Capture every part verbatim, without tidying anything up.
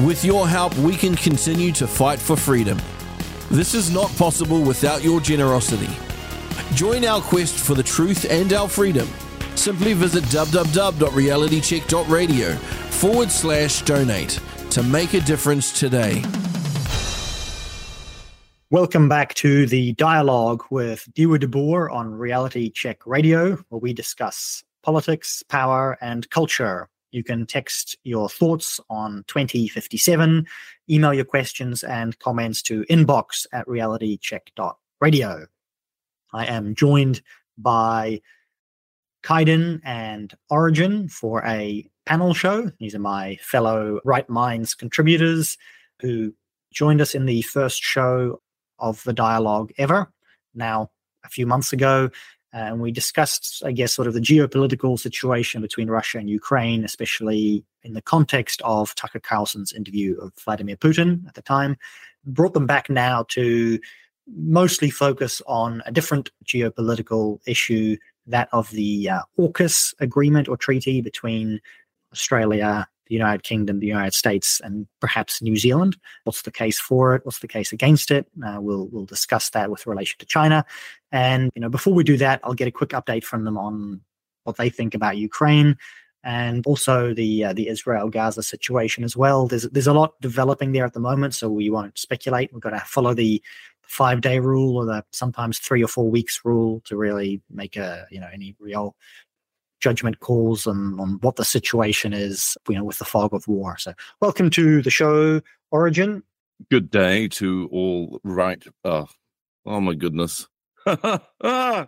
With your help, we can continue to fight for freedom. This is not possible without your generosity. Join our quest for the truth and our freedom. Simply visit www.realitycheck.radio forward slash donate to make a difference today. Welcome back to the dialogue with Diewer de Boer on Reality Check Radio, where we discuss politics, power, and culture. You can text your thoughts on twenty fifty-seven, email your questions and comments to inbox at realitycheck dot radio. I am joined by Kaiden and Origin for a panel show. These are my fellow Right Minds contributors who joined us in the first show of the dialogue ever, now a few months ago. And we discussed, I guess, sort of the geopolitical situation between Russia and Ukraine, especially in the context of Tucker Carlson's interview of Vladimir Putin at the time. Brought them back now to mostly focus on a different geopolitical issue, that of the uh, AUKUS agreement or treaty between Australia, the United Kingdom, the United States, and perhaps New Zealand. What's the case for it? What's the case against it? Uh, we'll we'll discuss that with relation to China. And you know, before we do that, I'll get a quick update from them on what they think about Ukraine and also the uh, the Israel-Gaza situation as well. There's there's a lot developing there at the moment, so we won't speculate. We've got to follow the five-day rule or the sometimes three or four weeks rule to really make a you know any real judgment calls on, on what the situation is, you know, with the fog of war. So welcome to the show, Origin. Good day to all right. Uh, oh, my goodness. good, uh,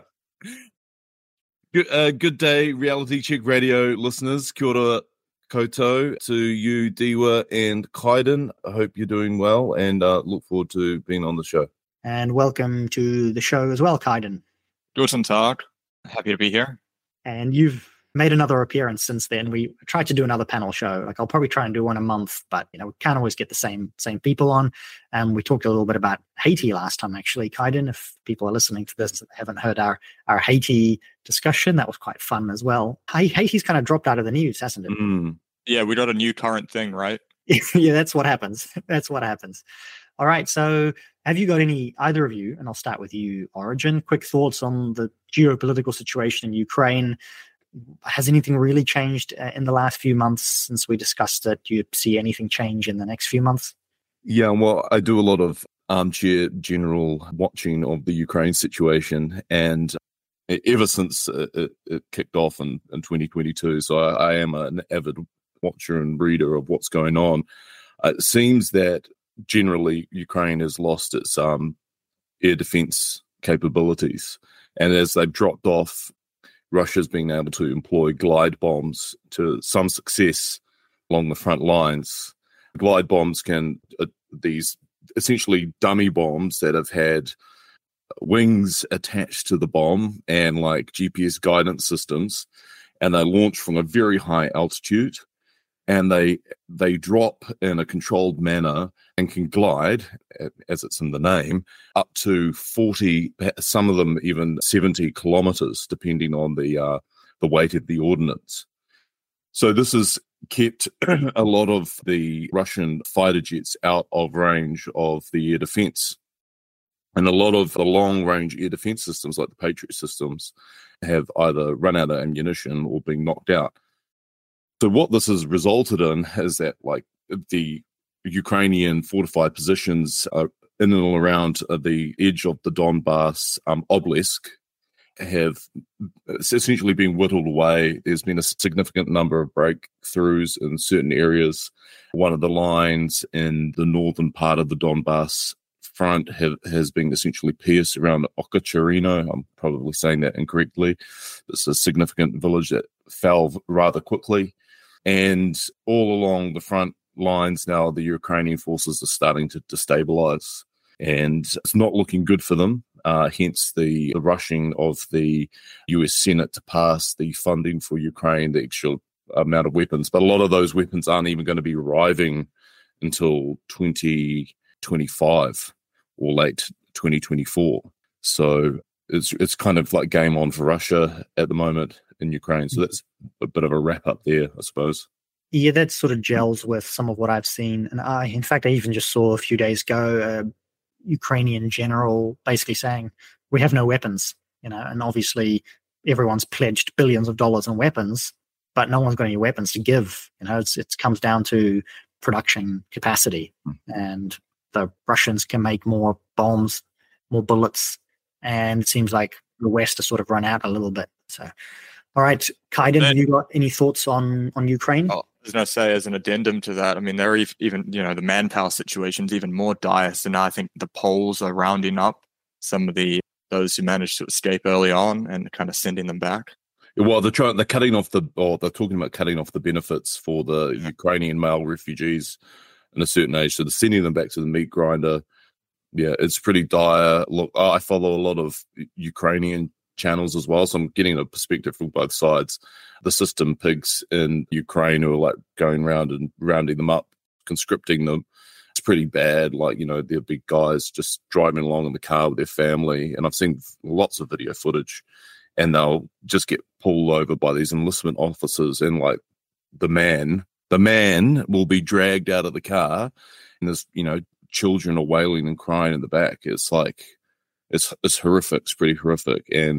good day, Reality Check Radio listeners. Kia ora koutou to you, Diewer and Kaiden. I hope you're doing well and uh, look forward to being on the show. And welcome to the show as well, Kaiden. Guten Tag. Happy to be here. And you've made another appearance since then. We tried to do another panel show. Like I'll probably try and do one a month, but you know we can't always get the same same people on. And we talked a little bit about Haiti last time, actually, Kaiden. If people are listening to this that haven't heard our our Haiti discussion, that was quite fun as well. Haiti's kind of dropped out of the news, hasn't it? Mm. Yeah, we got a new current thing, right? Yeah, that's what happens. That's what happens. All right. So have you got any, either of you, and I'll start with you, Origin, quick thoughts on the geopolitical situation in Ukraine? Has anything really changed uh, in the last few months since we discussed it? Do you see anything change in the next few months? Yeah, well, I do a lot of armchair general watching of the Ukraine situation, and ever since it, it kicked off in, in twenty twenty-two, so I, I am an avid watcher and reader of what's going on. Uh, it seems that generally Ukraine has lost its um, air defense capabilities. And as they've dropped off, Russia's been able to employ glide bombs to some success along the front lines. Glide bombs can, uh, these essentially dummy bombs that have had wings attached to the bomb and like G P S guidance systems, and they launch from a very high altitude. And they they drop in a controlled manner and can glide, as it's in the name, up to forty, some of them even seventy kilometers, depending on the uh, the weight of the ordnance. So this has kept a lot of the Russian fighter jets out of range of the air defense. And a lot of the long-range air defense systems, like the Patriot systems, have either run out of ammunition or been knocked out. So what this has resulted in is that, like, the Ukrainian fortified positions are in and around the edge of the Donbass um, obelisk have essentially been whittled away. There's been a significant number of breakthroughs in certain areas. One of the lines in the northern part of the Donbass front have, has been essentially pierced around Okacharino. I'm probably saying that incorrectly. It's a significant village that fell rather quickly. And all along the front lines now, the Ukrainian forces are starting to destabilize. And it's not looking good for them. Uh, hence the, the rushing of the U S Senate to pass the funding for Ukraine, the actual amount of weapons. But a lot of those weapons aren't even going to be arriving until twenty twenty-five or late twenty twenty-four. So it's it's kind of like game on for Russia at the moment in Ukraine. So that's a bit of a wrap up there, I suppose. Yeah, that sort of gels with some of what I've seen. And I, in fact, I even just saw a few days ago a Ukrainian general basically saying, we have no weapons, you know, and obviously everyone's pledged billions of dollars in weapons, but no one's got any weapons to give. You know, it's, it comes down to production capacity, and the Russians can make more bombs, more bullets, and it seems like the West has sort of run out a little bit. So, all right, Kaiden, have you got any thoughts on, on Ukraine? Oh, I was going to say, as an addendum to that, I mean, they're even, you know, the manpower situation's even more dire. So now I think the Poles are rounding up some of the those who managed to escape early on and kind of sending them back. Well, they're trying, they're cutting off the, or they're talking about cutting off the benefits for the yeah. Ukrainian male refugees in a certain age. So they're sending them back to the meat grinder. Yeah, it's pretty dire. Look, I follow a lot of Ukrainian channels as well, so I'm getting a perspective from both sides. The system pigs in Ukraine who are like going around and rounding them up, conscripting them. It's pretty bad. Like, you know, they're big guys just driving along in the car with their family. And I've seen lots of video footage, and they'll just get pulled over by these enlistment officers, and like the man, the man will be dragged out of the car, and there's, you know, children are wailing and crying in the back. It's like, it's it's horrific. It's pretty horrific. And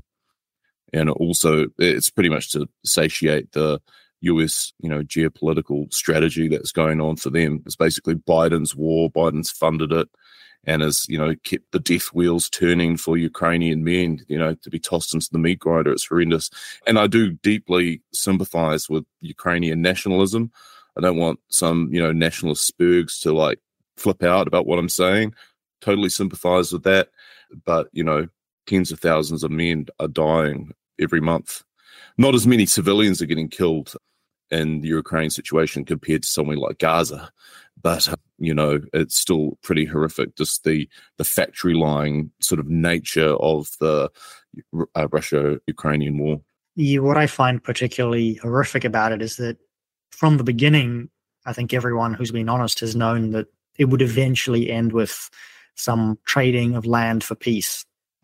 and also it's pretty much to satiate the U S, you know, geopolitical strategy that's going on for them. It's basically Biden's war. Biden's funded it and has, you know, kept the death wheels turning for Ukrainian men, you know, to be tossed into the meat grinder. It's horrendous. And I do deeply sympathize with Ukrainian nationalism. I don't want some, you know, nationalist spurgs to like flip out about what I'm saying. Totally sympathize with that. But, you know, tens of thousands of men are dying every month. Not as many civilians are getting killed in the Ukraine situation compared to somewhere like Gaza. But, uh, you know, it's still pretty horrific, just the, the factory-lying sort of nature of the uh, Russia-Ukrainian war. Yeah, what I find particularly horrific about it is that from the beginning, I think everyone who's been honest has known that it would eventually end with some trading of land for peace.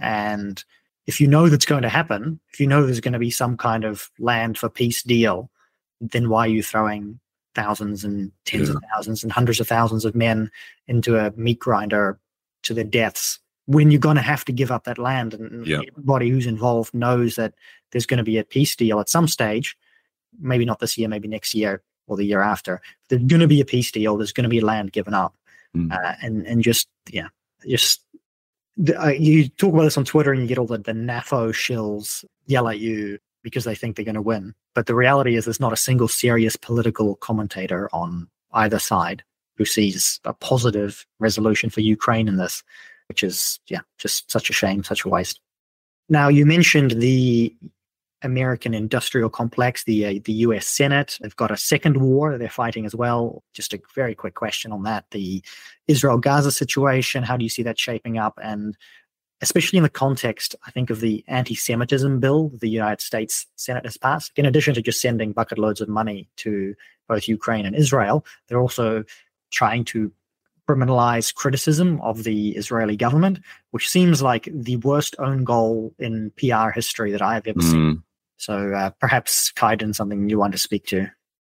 And if you know that's going to happen, if you know there's going to be some kind of land for peace deal, then why are you throwing thousands and tens yeah. of thousands and hundreds of thousands of men into a meat grinder to their deaths when you're going to have to give up that land? And yeah. everybody who's involved knows that there's going to be a peace deal at some stage, maybe not this year, maybe next year or the year after. There's going to be a peace deal. There's going to be land given up. Mm. Uh, and, and just, yeah, just, uh, you talk about this on Twitter and you get all the, the N A F O shills yell at you because they think they're going to win. But the reality is there's not a single serious political commentator on either side who sees a positive resolution for Ukraine in this, which is, yeah, just such a shame, such a waste. Now, you mentioned the American industrial complex, the uh, the U S Senate. They've got a second war they're fighting as well. Just a very quick question on that. The Israel-Gaza situation, how do you see that shaping up? And especially in the context, I think, of the anti-Semitism bill the United States Senate has passed. In addition to just sending bucket loads of money to both Ukraine and Israel, they're also trying to criminalize criticism of the Israeli government, which seems like the worst own goal in P R history that I've ever mm. seen. So uh, perhaps, Kaiden, something you want to speak to.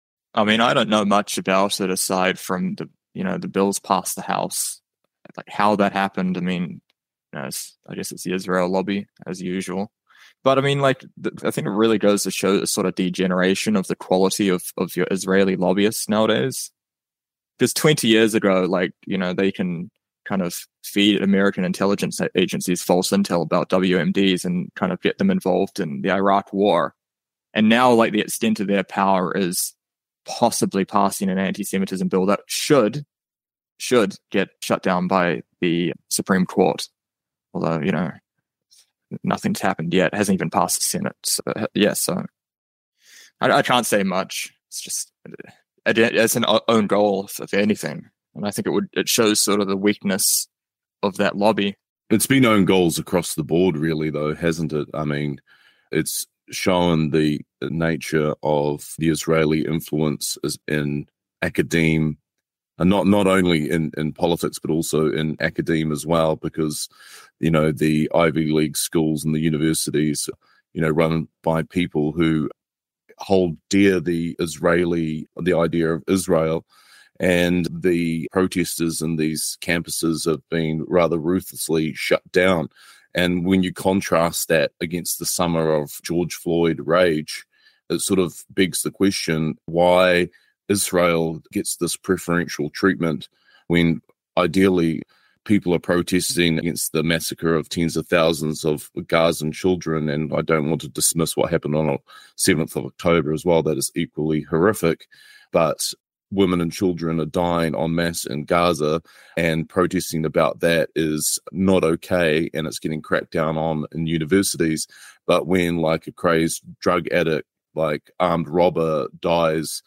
I mean, I don't know much about it aside from the, you know, the bills passed the House. Like how that happened, I mean, you know, it's, I guess it's the Israel lobby as usual. But I mean, like, the, I think it really goes to show the sort of degeneration of the quality of, of your Israeli lobbyists nowadays. Because twenty years ago, like, you know, they can kind of feed American intelligence agencies false intel about W M Ds and kind of get them involved in the Iraq war. And now, like, the extent of their power is possibly passing an anti-Semitism bill that should should get shut down by the Supreme Court. Although, you know, nothing's happened yet. It hasn't even passed the Senate. So, yeah, so I, I can't say much. It's just, it's an own goal, if anything. And I think it would it shows sort of the weakness of that lobby. It's been own goals across the board, really, though, hasn't it? I mean, it's shown the nature of the Israeli influence in academia, and not, not only in, in politics, but also in academia as well, because, you know, the Ivy League schools and the universities, you know, run by people who hold dear the Israeli, the idea of Israel. And the protesters in these campuses have been rather ruthlessly shut down. And when you contrast that against the summer of George Floyd rage, it sort of begs the question why Israel gets this preferential treatment when ideally people are protesting against the massacre of tens of thousands of Gazan children. And I don't want to dismiss what happened on the seventh of October as well. That is equally horrific. But women and children are dying en masse in Gaza, and protesting about that is not okay, and it's getting cracked down on in universities. But when, like, a crazed drug addict, like armed robber, dies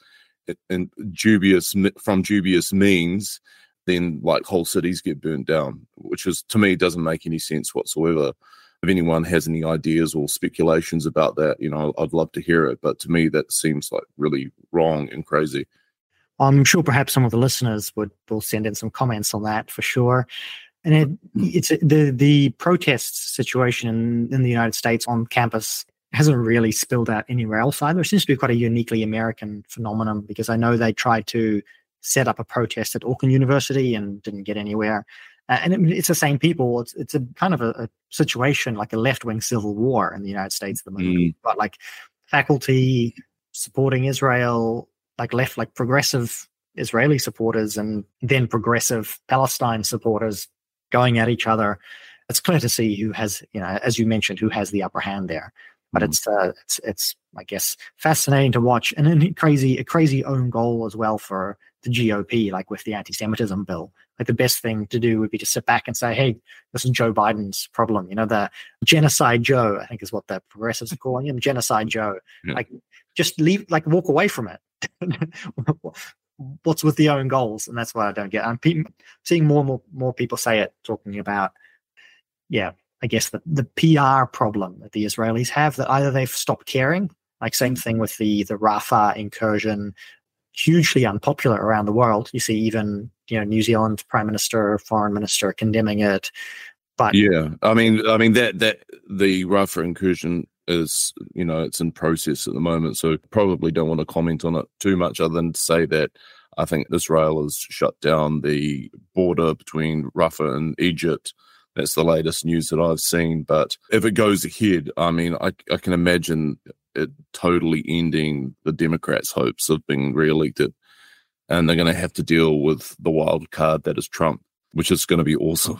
in dubious from dubious means, then like whole cities get burnt down, which is, to me, doesn't make any sense whatsoever. If anyone has any ideas or speculations about that, you know, I'd love to hear it. But to me, that seems like really wrong and crazy. I'm sure perhaps some of the listeners would will send in some comments on that for sure. And it, it's the the protests situation in, in the United States on campus hasn't really spilled out anywhere else either. It seems to be quite a uniquely American phenomenon, because I know they tried to set up a protest at Auckland University and didn't get anywhere. Uh, and it, it's the same people. It's it's a kind of a, a situation like a left-wing civil war in the United States at the moment. Mm. But like faculty supporting Israel, like left, like progressive Israeli supporters, and then progressive Palestine supporters going at each other. It's clear to see who has, you know, as you mentioned, who has the upper hand there. But it's, uh, it's, it's, I guess, fascinating to watch, and a crazy, a crazy own goal as well for the G O P, like with the anti-Semitism bill. Like the best thing to do would be to sit back and say, "Hey, this is Joe Biden's problem." You know, the genocide Joe, I think, is what the progressives are calling him, genocide Joe. Yeah. Like, just leave, like, walk away from it. What's with the own goals? And that's what I don't get. I'm pe- seeing more and more, more people say it, talking about, yeah, I guess the, the P R problem that the Israelis have, that either they've stopped caring, like same thing with the, the Rafah incursion, hugely unpopular around the world. You see even, you know, New Zealand Prime Minister, Foreign Minister condemning it. But yeah, I mean, I mean that, that the Rafah incursion is, you know, it's in process at the moment, so probably don't want to comment on it too much other than to say that I think Israel has shut down the border between Rafah and Egypt. That's the latest news that I've seen. But if it goes ahead, I mean, I, I can imagine it totally ending the Democrats' hopes of being re-elected. And they're going to have to deal with the wild card that is Trump, which is going to be awesome.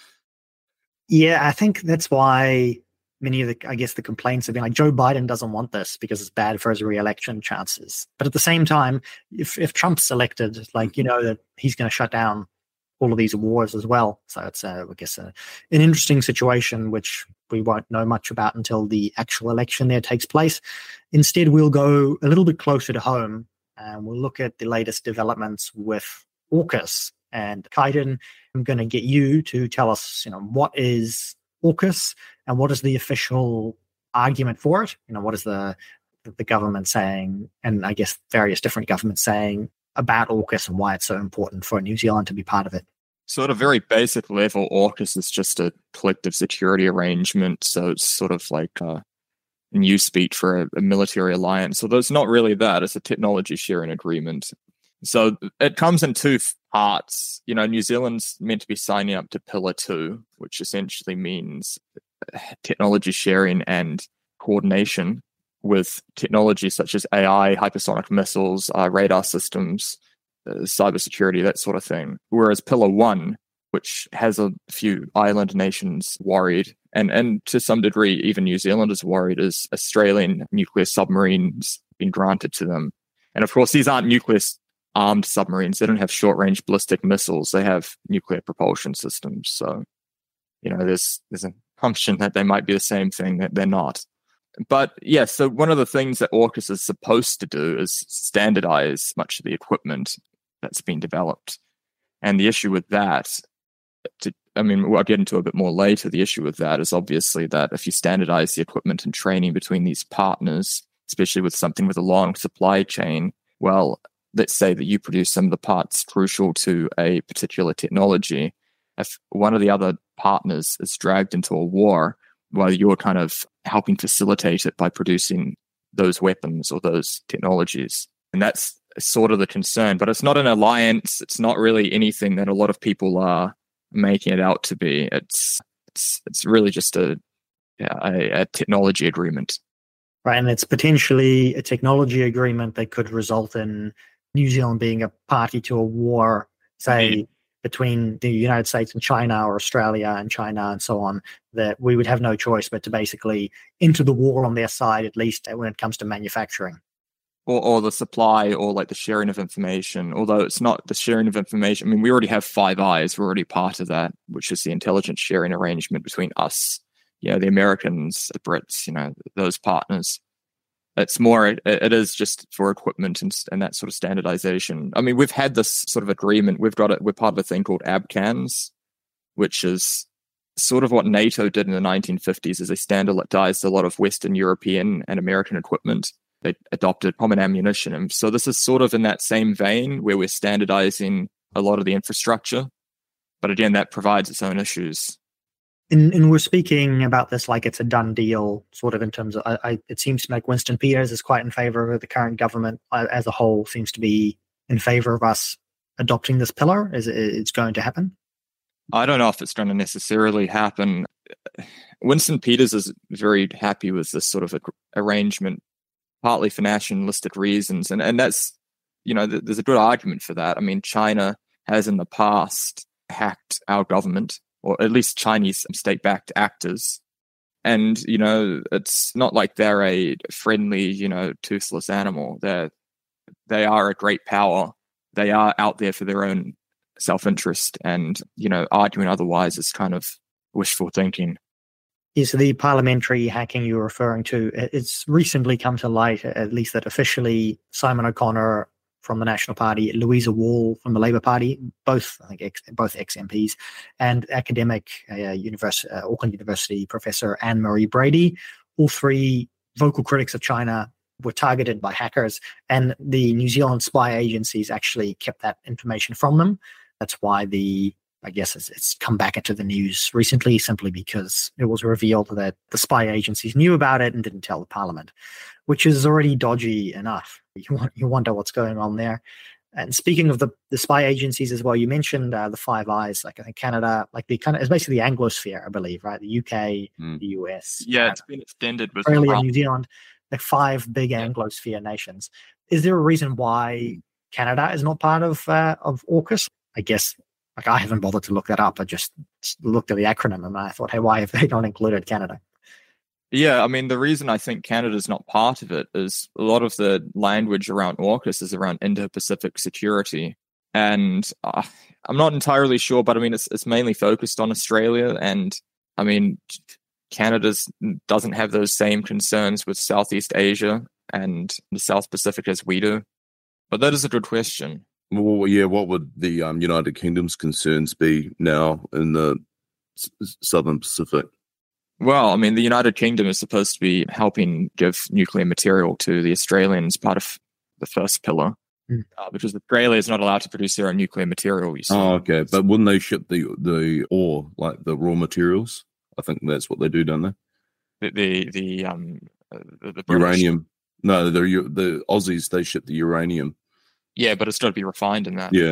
Yeah, I think that's why many of the, I guess, the complaints have been like, Joe Biden doesn't want this because it's bad for his re-election chances. But at the same time, if, if Trump's elected, like, you know, that he's going to shut down all of these wars as well. So it's, uh, I guess, uh, an interesting situation, which we won't know much about until the actual election there takes place. Instead, we'll go a little bit closer to home, and we'll look at the latest developments with AUKUS. And Kaiden, I'm going to get you to tell us, you know, what is AUKUS and what is the official argument for it? You know, what is the the government saying, and I guess various different governments saying about AUKUS and why it's so important for New Zealand to be part of it? So at a very basic level, AUKUS is just a collective security arrangement. So it's sort of like a new speak for a, a military alliance. Although it's not really that. It's a technology sharing agreement. So it comes in two parts. You know, New Zealand's meant to be signing up to Pillar two, which essentially means technology sharing and coordination with technology such as A I, hypersonic missiles, uh, radar systems, uh, cybersecurity, that sort of thing. Whereas Pillar one, which has a few island nations worried, and, and to some degree even New Zealand is worried, is Australian nuclear submarines being granted to them. And of course, these aren't nuclear armed submarines. They don't have short-range ballistic missiles. They have nuclear propulsion systems. So, you know, there's there's an assumption that they might be the same thing, that they're not. But yeah, so one of the things that AUKUS is supposed to do is standardize much of the equipment that's been developed. And the issue with that, to, I mean, I'll get into a bit more later, the issue with that is obviously that if you standardize the equipment and training between these partners, especially with something with a long supply chain, well, let's say that you produce some of the parts crucial to a particular technology. If one of the other partners is dragged into a war while you're kind of helping facilitate it by producing those weapons or those technologies. And that's sort of the concern. But it's not an alliance. It's not really anything that a lot of people are making it out to be. It's it's it's really just a yeah, a, a technology agreement. Right, and it's potentially a technology agreement that could result in New Zealand being a party to a war, say, yeah. between the United States and China, or Australia and China and so on, that we would have no choice but to basically enter the war on their side, at least when it comes to manufacturing. Or, or the supply, or like the sharing of information, although it's not the sharing of information. I mean, we already have Five Eyes. We're already part of that, which is the intelligence sharing arrangement between us, you know, the Americans, the Brits, you know, those partners. It's more, it, it is just for equipment and, and that sort of standardization. I mean, we've had this sort of agreement. We've got it. We're part of a thing called ABCANS, which is sort of what NATO did in the nineteen fifties, is they standardized a lot of Western European and American equipment. They adopted common ammunition. And so this is sort of in that same vein where we're standardizing a lot of the infrastructure. But again, that provides its own issues. And, and we're speaking about this like it's a done deal, sort of in terms of, I, I, it seems to me like Winston Peters is quite in favor of the current government uh, as a whole, seems to be in favor of us adopting this pillar. Is it, it's going to happen? I don't know if it's going to necessarily happen. Winston Peters is very happy with this sort of a, arrangement, partly for nationalistic reasons. And, and that's, you know, th- there's a good argument for that. I mean, China has in the past hacked our government, or at least Chinese state-backed actors. And, you know, it's not like they're a friendly, you know, toothless animal. They're, they are a great power. They are out there for their own self-interest, and, you know, arguing otherwise is kind of wishful thinking. Yes, the parliamentary hacking you're referring to, it's recently come to light, at least that officially Simon O'Connor from the National Party, Louisa Wall from the Labour Party, both I think ex, both ex-M Ps, and academic uh, university, uh, Auckland University professor Anne-Marie Brady, all three vocal critics of China, were targeted by hackers, and the New Zealand spy agencies actually kept that information from them. That's why the I guess it's, it's come back into the news recently, simply because it was revealed that the spy agencies knew about it and didn't tell the parliament, which is already dodgy enough. You, want, you wonder what's going on there. And speaking of the, the spy agencies as well, you mentioned uh, the Five Eyes, like I think Canada, like the kind of, it's basically the Anglosphere, I believe, right? The U K, mm. the U S. Yeah, Canada, it's been extended with Australia, New Zealand, the five big yeah. Anglosphere nations. Is there a reason why Canada is not part of uh, of AUKUS? I guess. Like, I haven't bothered to look that up. I just looked at the acronym and I thought, hey, why have they not included Canada? Yeah, I mean, the reason I think Canada's not part of it is a lot of the language around AUKUS is around Indo-Pacific security. And uh, I'm not entirely sure, but I mean, it's, it's mainly focused on Australia. And I mean, Canada doesn't have those same concerns with Southeast Asia and the South Pacific as we do. But that is a good question. Well, yeah, what would the um, United Kingdom's concerns be now in the s- Southern Pacific? Well, I mean, the United Kingdom is supposed to be helping give nuclear material to the Australians, part of the first pillar, mm. uh, because Australia is not allowed to produce their own nuclear material. You see. Oh, okay. But wouldn't they ship the, the ore, like the raw materials? I think that's what they do, don't they? The, the, the, um, the, the uranium. No, the, the Aussies, they ship the uranium. Yeah, but it's got to be refined in that. Yeah.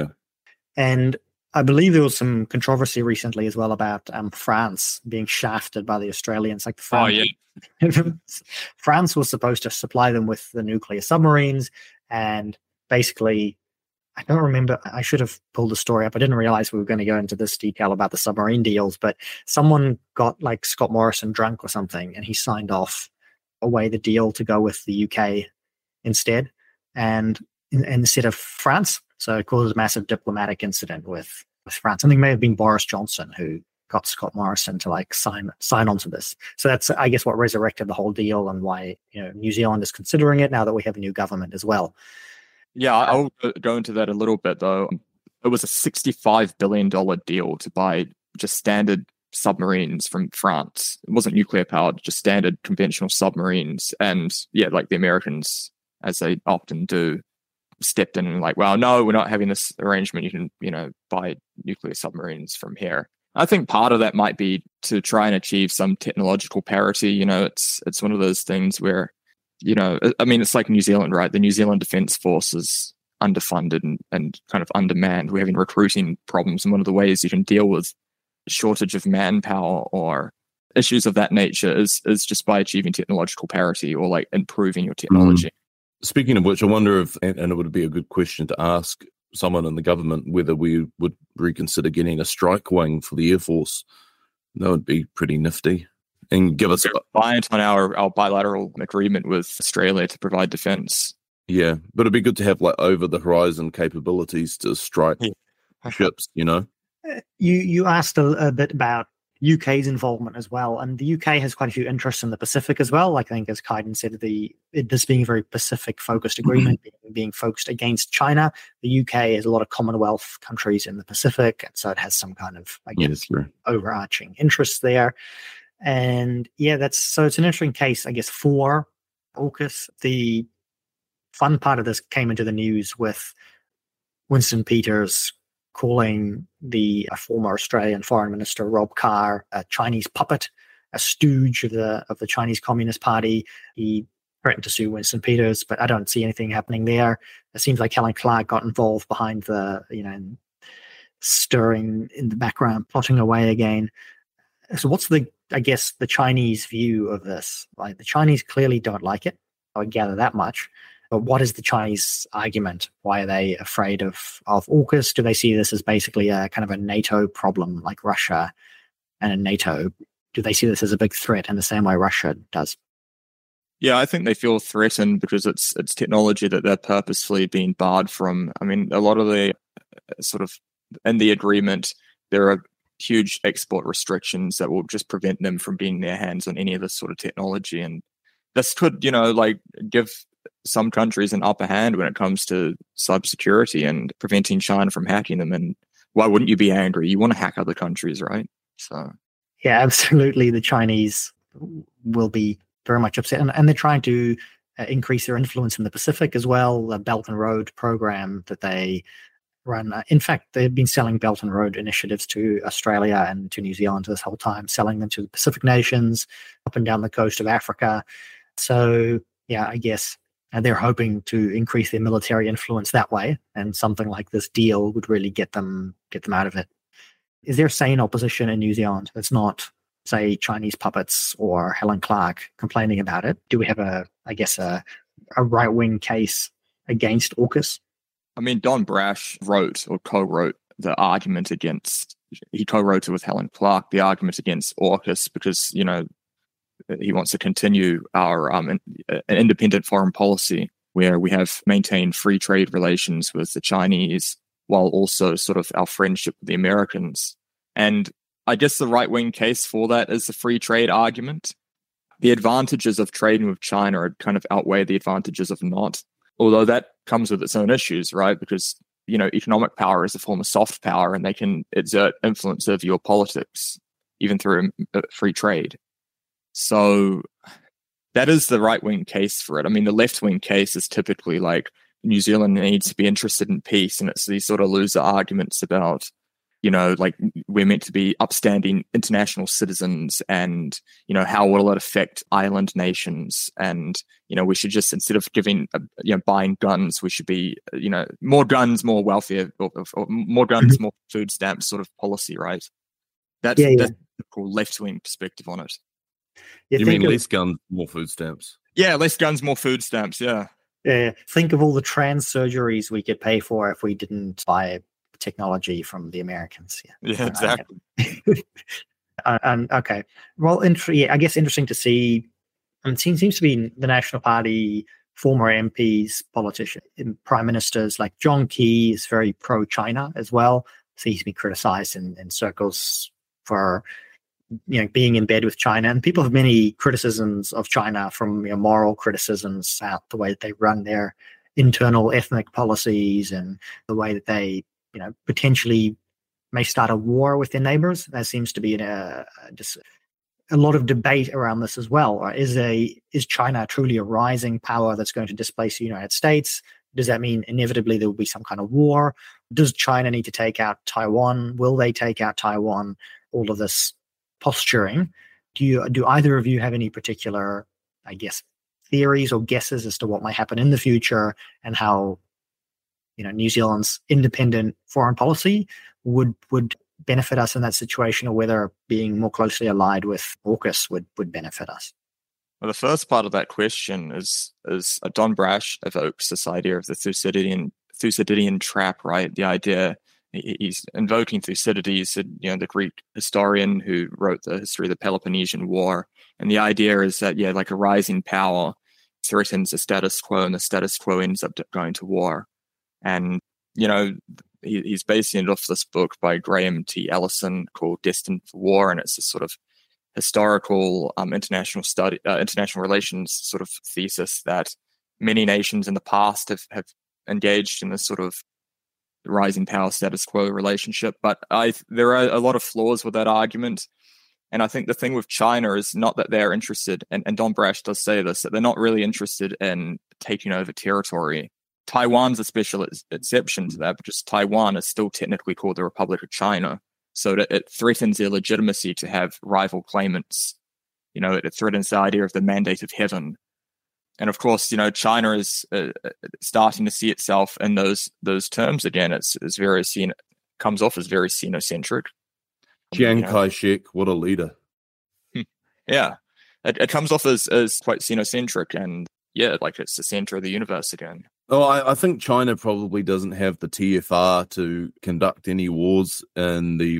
And I believe there was some controversy recently as well about um, France being shafted by the Australians. Like the France, oh, yeah. France was supposed to supply them with the nuclear submarines, and basically, I don't remember, I should have pulled the story up. I didn't realize we were going to go into this detail about the submarine deals, but someone got like Scott Morrison drunk or something, and he signed off away the deal to go with the U K instead. And instead of France. So it caused a massive diplomatic incident with, with France. I think it may have been Boris Johnson who got Scott Morrison to like sign sign on to this. So that's, I guess, what resurrected the whole deal and why, you know, New Zealand is considering it now that we have a new government as well. Yeah, I'll go into that a little bit though. It was a sixty-five billion dollars deal to buy just standard submarines from France. It wasn't nuclear powered, just standard conventional submarines. And yeah, like the Americans, as they often do, stepped in and like, well, no, we're not having this arrangement. You can, you know, buy nuclear submarines from here. I think part of that might be to try and achieve some technological parity. You know, it's it's one of those things where you know, I mean, it's like New Zealand, right? The New Zealand Defence Force is underfunded and, and kind of undermanned. We're having recruiting problems. And one of the ways you can deal with shortage of manpower or issues of that nature is is just by achieving technological parity or like improving your technology. Mm. Speaking of which, I wonder if, and, and it would be a good question to ask someone in the government, whether we would reconsider getting a strike wing for the Air Force. That would be pretty nifty. And give us a reliant on our, our bilateral agreement with Australia to provide defence. Yeah, but it'd be good to have like over the horizon capabilities to strike yeah. ships, you know? You you asked a, a bit about U K's involvement as well, and the U K has quite a few interests in the Pacific as well. Like I think, as Kaiden said, the it, this being a very Pacific-focused agreement, mm-hmm. being, being focused against China, the U K has a lot of Commonwealth countries in the Pacific, and so it has some kind of, I guess, yes, overarching interests there. And yeah, that's so it's an interesting case, I guess, for AUKUS. The fun part of this came into the news with Winston Peters calling the uh, former Australian Foreign Minister Rob Carr a Chinese puppet, a stooge of the of the Chinese Communist Party. He threatened to sue Winston Peters, but I don't see anything happening there. It seems like Helen Clark got involved behind the, you know, stirring in the background, plotting away again. So what's the, I guess, the Chinese view of this? Like the Chinese clearly don't like it. I would gather that much. But what is the Chinese argument? Why are they afraid of, of AUKUS? Do they see this as basically a kind of a NATO problem like Russia and a NATO? Do they see this as a big threat in the same way Russia does? Yeah, I think they feel threatened because it's it's technology that they're purposefully being barred from. I mean, a lot of the uh, sort of in the agreement, there are huge export restrictions that will just prevent them from being in their hands on any of this sort of technology. And this could, you know, like give some countries an upper hand when it comes to cybersecurity and preventing China from hacking them. And why wouldn't you be angry? You want to hack other countries, right? So, yeah, absolutely. The Chinese will be very much upset, and, and they're trying to uh, increase their influence in the Pacific as well. The Belt and Road program that they run. Uh, in fact, they've been selling Belt and Road initiatives to Australia and to New Zealand this whole time, selling them to the Pacific nations up and down the coast of Africa. So, yeah, I guess and they're hoping to increase their military influence that way, and something like this deal would really get them get them out of it. Is there sane opposition in New Zealand that's not, say, Chinese puppets or Helen Clark complaining about it? Do we have a, I guess, a, a right-wing case against AUKUS? I mean, Don Brash wrote or co-wrote the argument against, he co-wrote it with Helen Clark, the argument against AUKUS because, you know, he wants to continue our um, an, an independent foreign policy where we have maintained free trade relations with the Chinese while also sort of our friendship with the Americans. And I guess the right-wing case for that is the free trade argument. The advantages of trading with China are kind of outweigh the advantages of not, although that comes with its own issues, right? Because, you know, economic power is a form of soft power and they can exert influence over your politics, even through free trade. So that is the right-wing case for it. I mean, the left-wing case is typically like New Zealand needs to be interested in peace, and it's these sort of loser arguments about, you know, like we're meant to be upstanding international citizens and, you know, how will it affect island nations? And, you know, we should just, instead of giving, uh, you know, buying guns, we should be, you know, more guns, more welfare, or, or more guns, more food stamps sort of policy, right? That's, yeah, yeah. that's the cool left-wing perspective on it. You, you mean of, less guns, more food stamps? Yeah, less guns, more food stamps, yeah. Yeah, think of all the trans surgeries we could pay for if we didn't buy technology from the Americans. Yeah, yeah exactly. uh, and okay, well, int- yeah, I guess interesting to see. I mean, it seems, seems to be the National Party, former M Ps, politicians, prime ministers like John Key is very pro-China as well. So he's been criticized in, in circles for, you know, being in bed with China, and people have many criticisms of China, from, you know, moral criticisms out the way that they run their internal ethnic policies and the way that they, you know, potentially may start a war with their neighbors. There seems to be a, a, just a lot of debate around this as well. Is a is China truly a rising power that's going to displace the United States? Does that mean inevitably there will be some kind of war? Does China need to take out Taiwan? Will they take out Taiwan? All of this posturing. Do you do either of you have any particular, I guess, theories or guesses as to what might happen in the future and how, you know, New Zealand's independent foreign policy would would benefit us in that situation, or whether being more closely allied with AUKUS would would benefit us. Well, the first part of that question is is uh, Don Brash evokes this idea of the Thucydidean Thucydidean trap, right? The idea he, he's invoking Thucydides, you know, the Greek historian who wrote the history of the Peloponnesian War, and the idea is that yeah, like a rising power threatens the status quo, and the status quo ends up going to war. And you know, he, he's basing it off this book by Graham T. Ellison called "Destined for War," and it's a sort of historical um, international study, uh, international relations sort of thesis that many nations in the past have, have engaged in this sort of rising power status quo relationship. But I, there are a lot of flaws with that argument. And I think the thing with China is not that they're interested, and, and Don Brash does say this, that they're not really interested in taking over territory. Taiwan's a special ex- exception to that, but just Taiwan is still technically called the Republic of China. So that it threatens their legitimacy to have rival claimants. You know, it, it threatens the idea of the mandate of heaven. And of course, you know, China is uh, starting to see itself in those those terms again. It's, it's very Sino, comes off as very Sinocentric. Chiang you know. Kai-shek, what a leader. Yeah, it, it comes off as, as quite Sinocentric, and yeah, like it's the center of the universe again. Oh, I, I think China probably doesn't have the T F R to conduct any wars in the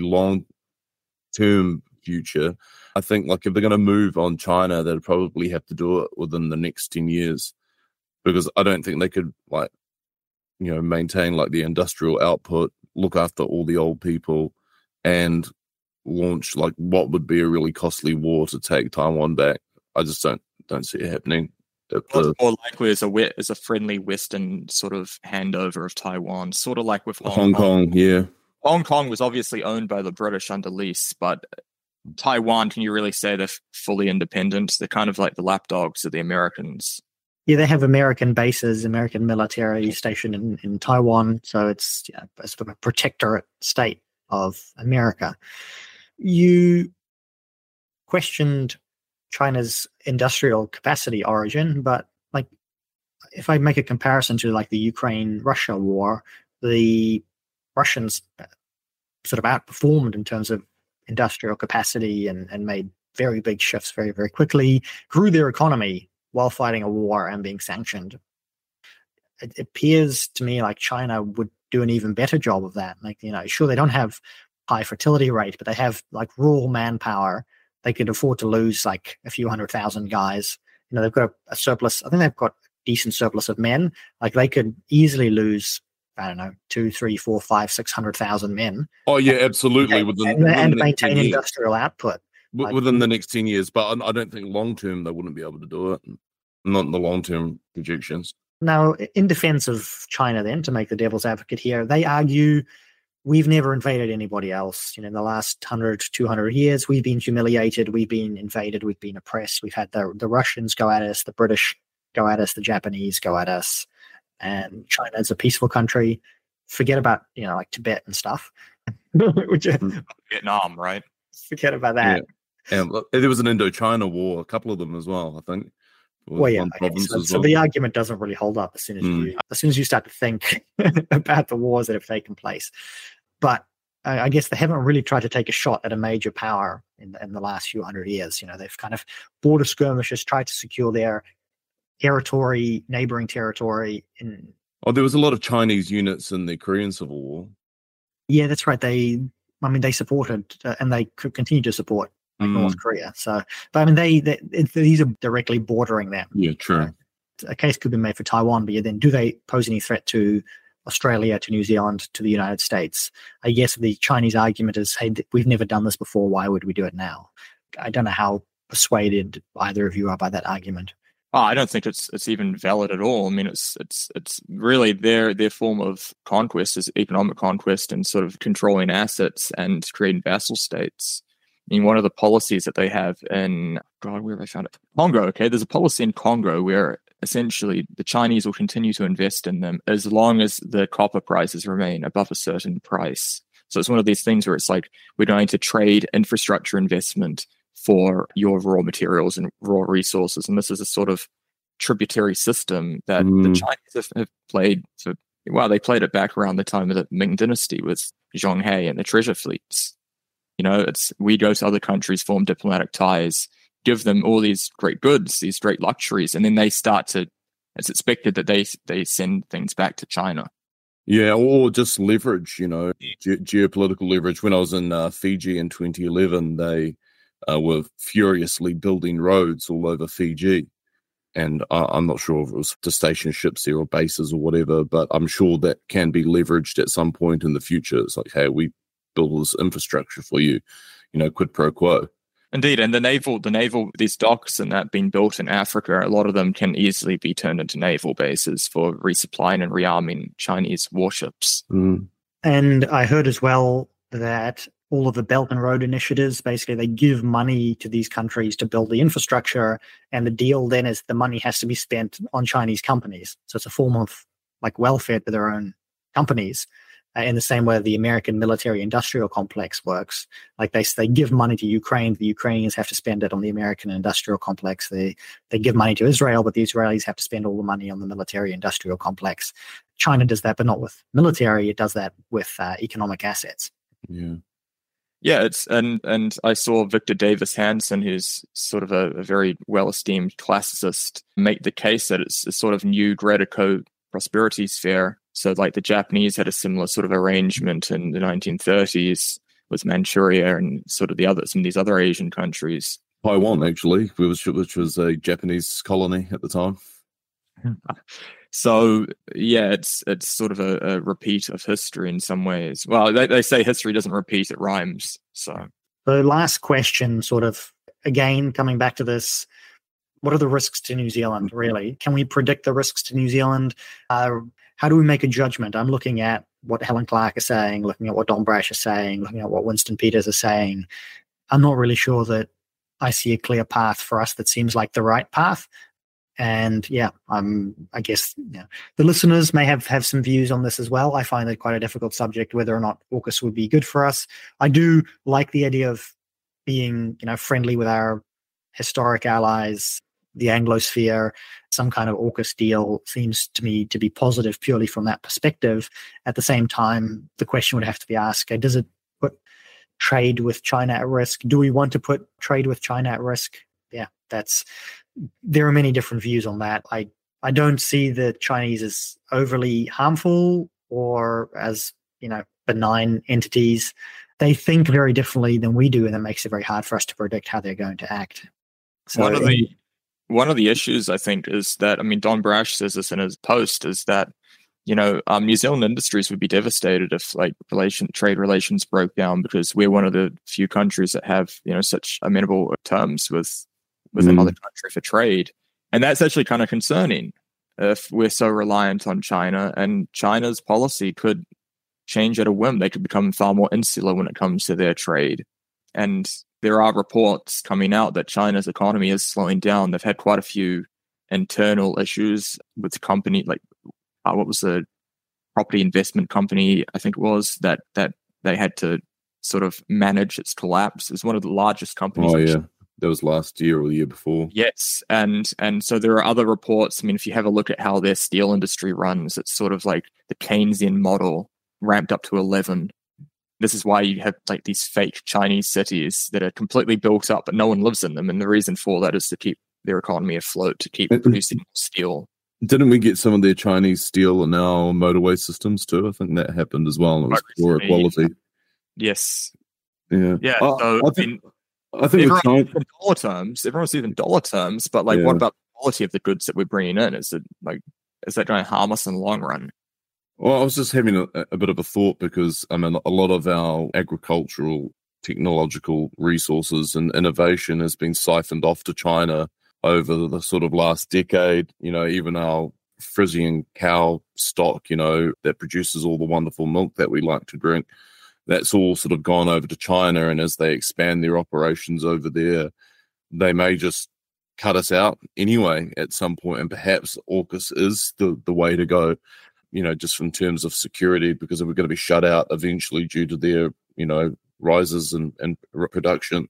long-term future. I think, like, if they're going to move on China, they'd probably have to do it within the next ten years, because I don't think they could, like, you know, maintain, like, the industrial output, look after all the old people, and launch, like, what would be a really costly war to take Taiwan back. I just don't don't see it happening. What's more likely is a is a friendly Western sort of handover of Taiwan, sort of like with Hong, Hong Kong. Kong. Yeah, Hong Kong was obviously owned by the British under lease, but Taiwan, can you really say they're fully independent? They're kind of like the lapdogs of the Americans. Yeah, they have American bases, American military stationed in, in Taiwan, so it's yeah, a sort of a protectorate state of America. You questioned China's industrial capacity origin, but like if I make a comparison to like the Ukraine-Russia war, the Russians sort of outperformed in terms of industrial capacity and, and made very big shifts very, very quickly, grew their economy while fighting a war and being sanctioned. It, it appears to me like China would do an even better job of that. Like, you know, sure, they don't have high fertility rate, but they have like rural manpower. They could afford to lose like a few hundred thousand guys. You know, they've got a, a surplus. I think they've got a decent surplus of men. Like they could easily lose, I don't know, two, three, four, five, six hundred thousand men. Oh yeah, absolutely. And, within, and, within and the maintain industrial output. Like, within the next ten years, but I don't think long term they wouldn't be able to do it. Not in the long term projections. Now, in defense of China, then, to make the devil's advocate here, they argue we've never invaded anybody else. You know, in the last one hundred, two hundred years, we've been humiliated, we've been invaded, we've been oppressed. We've had the, the Russians go at us, the British go at us, the Japanese go at us, and China is a peaceful country. Forget about, you know, like Tibet and stuff. Which, Vietnam, right? Forget about that. Yeah. And there was an Indochina war, a couple of them as well, I think. Well, yeah. Okay. So, so well. the argument doesn't really hold up as soon as mm. you as soon as you start to think about the wars that have taken place. But I, I guess they haven't really tried to take a shot at a major power in the, in the last few hundred years. You know, they've kind of border skirmishes, tried to secure their territory, neighboring territory. In oh, there was a lot of Chinese units in the Korean Civil War. Yeah, that's right. They, I mean, they supported uh, and they could continue to support. Like mm. North Korea. So, but I mean, they, they it, these are directly bordering them. Yeah, true. Uh, a case could be made for Taiwan, but yeah, then do they pose any threat to Australia, to New Zealand, to the United States? I guess the Chinese argument is, hey, we've never done this before. Why would we do it now? I don't know how persuaded either of you are by that argument. Oh, I don't think it's it's even valid at all. I mean, it's it's it's really their their form of conquest is economic conquest and sort of controlling assets and creating vassal states. I mean, one of the policies that they have in, God, where have I found it? Congo, okay? There's a policy in Congo where essentially the Chinese will continue to invest in them as long as the copper prices remain above a certain price. So it's one of these things where it's like, we're going to trade infrastructure investment for your raw materials and raw resources. And this is a sort of tributary system that Mm. the Chinese have, have played for, well, they played it back around the time of the Ming Dynasty with Zhong He and the treasure fleets. You know, it's we go to other countries, form diplomatic ties, give them all these great goods, these great luxuries, and then they start to, it's expected that they they send things back to China. Yeah, or just leverage, you know, ge- geopolitical leverage. When I was in uh, Fiji in twenty eleven, they uh, were furiously building roads all over Fiji. And uh, I'm not sure if it was to station ships there or bases or whatever, but I'm sure that can be leveraged at some point in the future. It's like, hey, we build all this infrastructure for you, you know, quid pro quo. Indeed, and the naval, the naval, these docks and that being built in Africa, a lot of them can easily be turned into naval bases for resupplying and rearming Chinese warships. Mm. And I heard as well that all of the Belt and Road initiatives, basically they give money to these countries to build the infrastructure, and the deal then is the money has to be spent on Chinese companies. So it's a form of like welfare to their own companies. Uh, in the same way the American military industrial complex works. Like they they give money to Ukraine, the Ukrainians have to spend it on the American industrial complex. They they give money to Israel, but the Israelis have to spend all the money on the military industrial complex. China does that, but not with military. It does that with uh, economic assets. Yeah. Yeah, it's and and I saw Victor Davis Hanson, who's sort of a, a very well-esteemed classicist, make the case that it's a sort of new Greco prosperity sphere. So like the Japanese had a similar sort of arrangement in the nineteen thirties with Manchuria and sort of the other some of these other Asian countries. Taiwan, actually, which, which was a Japanese colony at the time. So yeah, it's it's sort of a, a repeat of history in some ways. Well, they, they say history doesn't repeat, it rhymes. So the last question, sort of again coming back to this, what are the risks to New Zealand, really? Can we predict the risks to New Zealand? Uh, how do we make a judgment? I'm looking at what Helen Clark is saying, looking at what Don Brash is saying, looking at what Winston Peters is saying. I'm not really sure that I see a clear path for us that seems like the right path. And yeah, um, I guess you know, the listeners may have, have some views on this as well. I find it quite a difficult subject, whether or not AUKUS would be good for us. I do like the idea of being, you know, friendly with our historic allies, the Anglosphere. Some kind of AUKUS deal seems to me to be positive purely from that perspective. At the same time, the question would have to be asked, okay, does it put trade with China at risk? Do we want to put trade with China at risk? Yeah, that's there are many different views on that. I, I don't see the Chinese as overly harmful or as, you know, benign entities. They think very differently than we do, and it makes it very hard for us to predict how they're going to act. So, one of the one of the issues, I think, is that, I mean, Don Brash says this in his post, is that, you know, um, New Zealand industries would be devastated if like relation trade relations broke down, because we're one of the few countries that have, you know, such amenable terms with with Mm. another country for trade. And that's actually kind of concerning if we're so reliant on China, and China's policy could change at a whim. They could become far more insular when it comes to their trade. And there are reports coming out that China's economy is slowing down. They've had quite a few internal issues with the company, like uh, what was the property investment company, I think it was, that that they had to sort of manage its collapse. It's one of the largest companies. Oh, yeah. That was last year or the year before. Yes, and and so there are other reports. I mean, if you have a look at how their steel industry runs, it's sort of like the Keynesian model ramped up to eleven. This is why you have like these fake Chinese cities that are completely built up, but no one lives in them. And the reason for that is to keep their economy afloat, to keep producing steel. Didn't we get some of their Chinese steel in our motorway systems too? I think that happened as well. It was poor quality. Yes. Yeah. Yeah. Uh, so, I I think, mean, I think with everyone China, in dollar terms, everyone's even dollar terms, but like, Yeah. what about the quality of the goods that we're bringing in? Is it like, is that going to harm us in the long run? well, I was just having a, a bit of a thought, because I mean, a lot of our agricultural, technological resources and innovation has been siphoned off to China over the sort of last decade. You know, even our Frisian cow stock, you know, that produces all the wonderful milk that we like to drink, that's all sort of gone over to China. And as they expand their operations over there, they may just cut us out anyway at some point. And perhaps AUKUS is the, the way to go, you know, just in terms of security, because we're going to be shut out eventually due to their, you know, rises in, in production.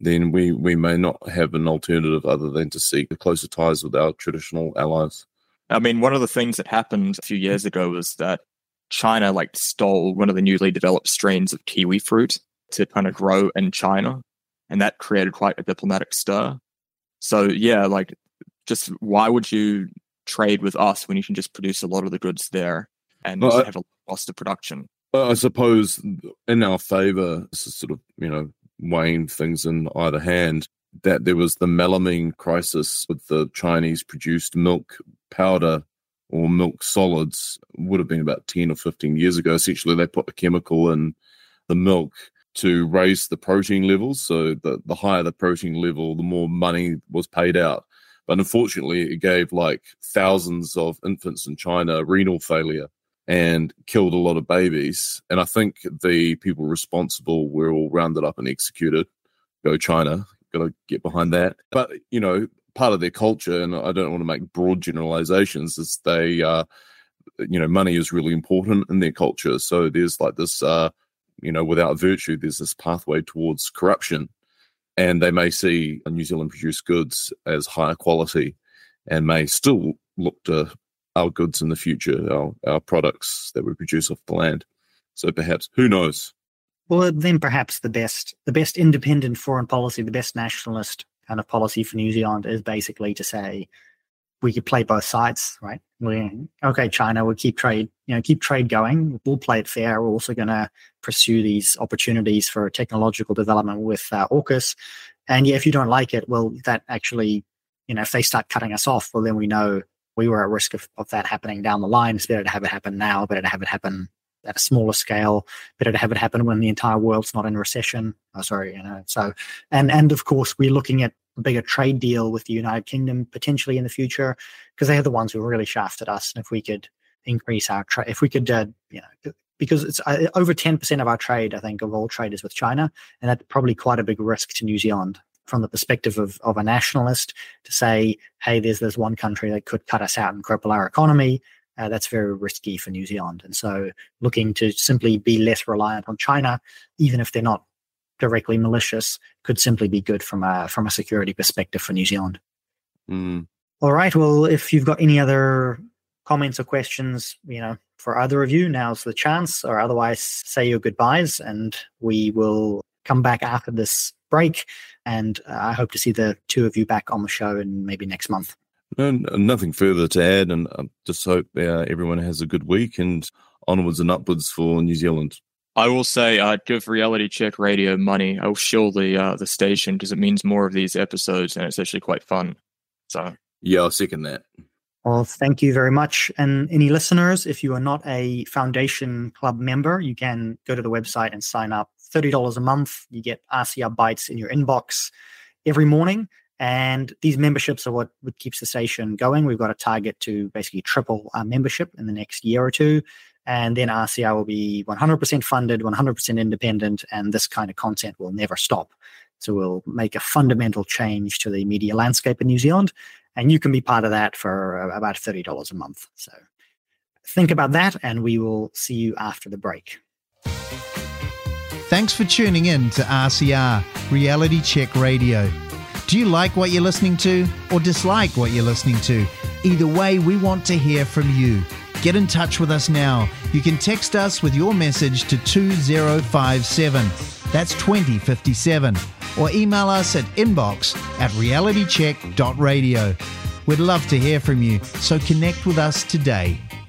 then we, we may not have an alternative other than to seek closer ties with our traditional allies. I mean, one of the things that happened a few years ago was that China like stole one of the newly developed strains of kiwi fruit to kind of grow in China, and that created quite a diplomatic stir. So yeah, like just why would you trade with us when you can just produce a lot of the goods there and well, just I, have a cost of production? Well, I suppose in our favor, this is sort of, you know, weighing things in either hand, that there was the melamine crisis with the Chinese produced milk powder or milk solids, would have been about ten or fifteen years ago. Essentially, they put a chemical in the milk to raise the protein levels. So the, the higher the protein level, the more money was paid out. But unfortunately, it gave like thousands of infants in China renal failure and killed a lot of babies. And I think the people responsible were all rounded up and executed. Go China, got to get behind that. But, you know, part of their culture, and I don't want to make broad generalizations, is they, uh, you know, money is really important in their culture. So there's like this, uh, you know, without virtue, there's this pathway towards corruption. And they may see New Zealand produced goods as higher quality and may still look to our goods in the future, our, our products that we produce off the land. So perhaps, who knows? Well, then perhaps the best, the best independent foreign policy, the best nationalist kind of policy for New Zealand is basically to say we could play both sides, right? We, okay, China, we'll keep trade, you know, keep trade going. We'll play it fair. We're also going to pursue these opportunities for technological development with uh, AUKUS. And yeah, if you don't like it, well, that actually, you know, if they start cutting us off, well, then we know we were at risk of, of that happening down the line. It's better to have it happen now, better to have it happen at a smaller scale, better to have it happen when the entire world's not in recession. Oh, sorry, you know, so, and, and of course, we're looking at a bigger trade deal with the United Kingdom potentially in the future, because they're the ones who really shafted us. And if we could increase our trade, if we could, uh, you know, because it's uh, over ten percent of our trade, I think, of all trade is with China, and that's probably quite a big risk to New Zealand from the perspective of, of a nationalist to say, hey, there's this one country that could cut us out and cripple our economy. Uh, that's very risky for New Zealand. And so looking to simply be less reliant on China, even if they're not directly malicious, could simply be good from a from a security perspective for New Zealand. Mm. All right. Well, if you've got any other comments or questions, you know, for either of you, now's the chance, or otherwise say your goodbyes and we will come back after this break. And uh, I hope to see the two of you back on the show in maybe next month. No, nothing further to add, and I just hope uh, everyone has a good week and onwards and upwards for New Zealand. I will say, uh, give Reality Check Radio money. I'll shill the uh, the station because it means more of these episodes, and it's actually quite fun. So yeah, I'll second that. Well, thank you very much. And any listeners, if you are not a Foundation Club member, you can go to the website and sign up. thirty dollars a month. You get R C R Bites in your inbox every morning. And these memberships are what, what keeps the station going. We've got a target to basically triple our membership in the next year or two. And then R C R will be one hundred percent funded, one hundred percent independent, and this kind of content will never stop. So we'll make a fundamental change to the media landscape in New Zealand. And you can be part of that for about thirty dollars a month. So think about that, and we will see you after the break. Thanks for tuning in to R C R, Reality Check Radio. Do you like what you're listening to or dislike what you're listening to? Either way, we want to hear from you. Get in touch with us now. You can text us with your message to two zero five seven. That's twenty fifty-seven. Or email us at inbox at realitycheck dot radio. We'd love to hear from you, so connect with us today.